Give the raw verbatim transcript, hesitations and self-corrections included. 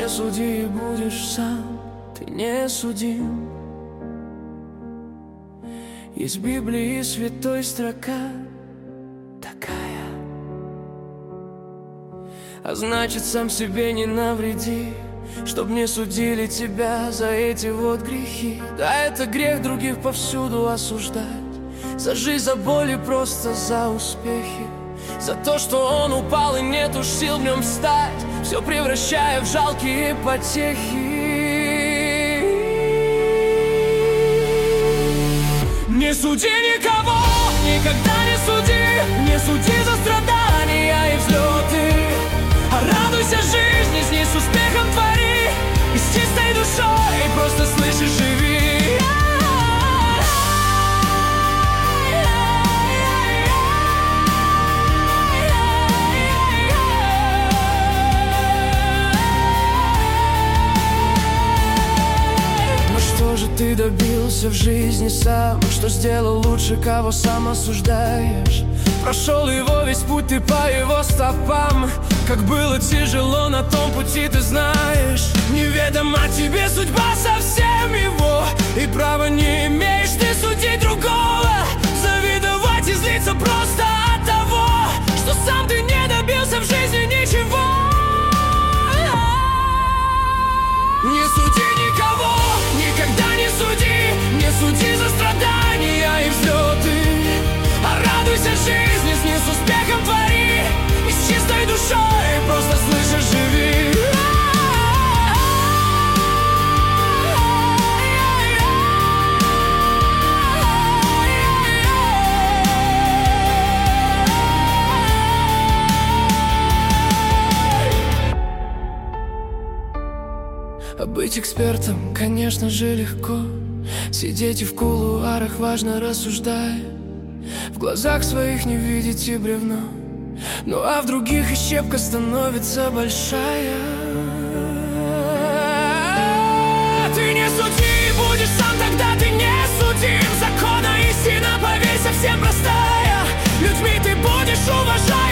Не суди, и будешь сам, ты не судим. Есть в Библии святой строка такая: а значит, сам себе не навреди, чтоб не судили тебя за эти вот грехи. Да, это грех других повсюду осуждать, за жизнь, за боль и просто за успехи, за то, что он упал и нет уж сил в нем встать, все превращая в жалкие потехи. Не суди никого, никогда не суди, не суди за страдания и взлеты, а радуйся жизни, с ней с успехом твори, и с чистой душой просто слышишь, живи. Что же ты добился в жизни сам? Что сделал лучше, кого сам осуждаешь? Прошел его весь путь, ты по его стопам. Как было тяжело на том пути, ты знаешь. Неведома тебе судьба совсем его, и права не имеешь ты судить другого, завидовать и злиться просто от того, что сам ты не добился в жизни ничего. Не суди никого, никогда не суди, не суди за страдания и взлеты, а радуйся жизни, с ней с успехом твори, и с чистой душой просто слышишь, живи. А быть экспертом, конечно же, легко. Сидеть и в кулуарах важно рассуждая, в глазах своих не видеть и бревно, ну а в других и щепка становится большая. Ты не суди, будешь сам, тогда ты не судим. Закона истина, поверь, совсем простая. Людьми ты будешь уважать.